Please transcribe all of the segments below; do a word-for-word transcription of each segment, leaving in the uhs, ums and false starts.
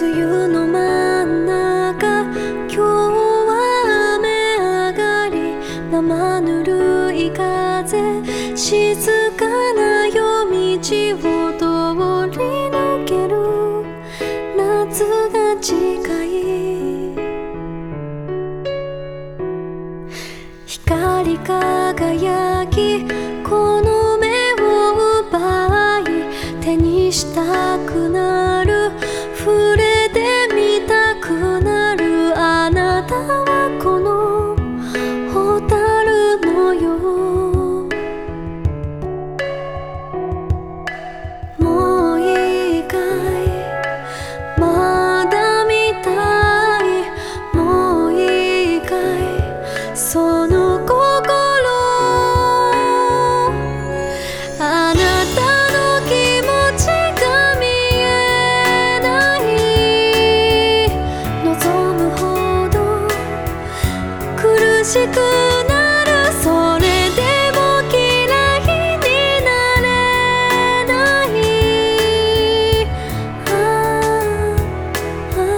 梅雨の真ん中、今日は雨上がり、生ぬるい風、静かな夜道を通り抜ける。夏が近い、光り輝き、この目を奪い手にしたくなる、触れてみたくなる。あなたはこの蛍のよう。もういいかい、まだ見たい。もういいかい、その心。あなたの気持ちが見えない、望むほど苦しくなる。それでも嫌いになれない。あああ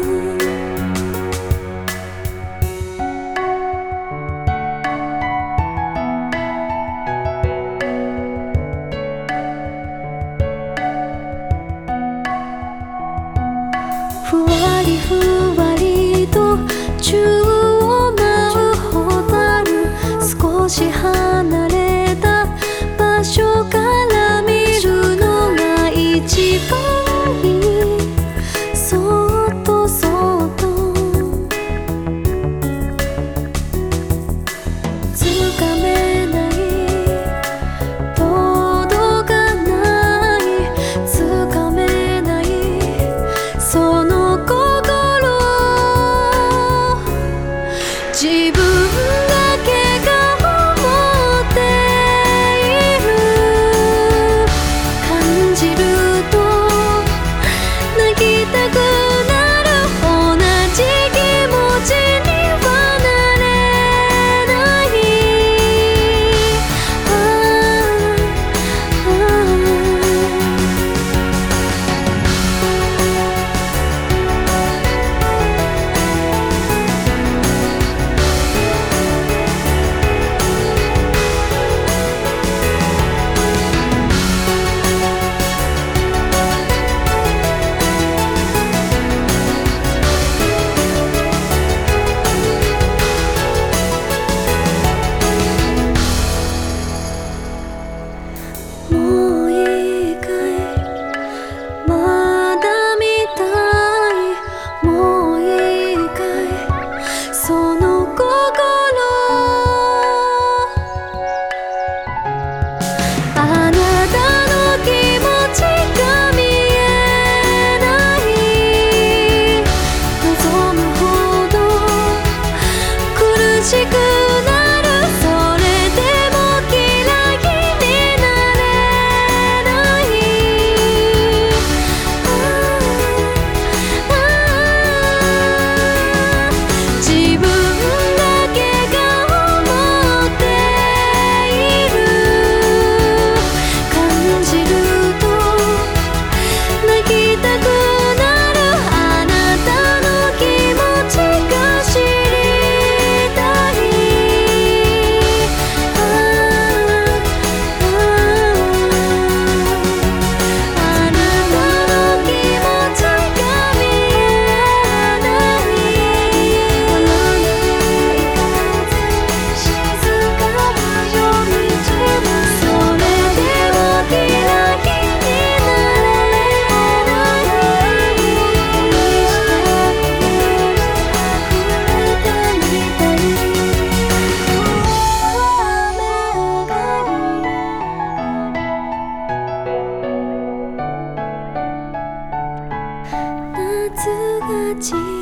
ふわりふわりと宙を舞う蛍、少し離れた場所から見るのが一番いい。そっとそっとつかめない、届かない、つかめない、その自分だけが思っている。感じると泣きたくなる。同じ気持ちにはなれない。あああもういいかい、まだ見たい。もういいかい、その心。あなたの気持ちが見えない、望むほど苦しくなる。それでも嫌いになれない。ああああ自分だけが思っている。感じると泣きたくなる。あなたの気持ちが知りたい。ああああなたの気持ちが見えない。静かな夜道、それでも嫌いになれない。触れてみたい。夏が近い。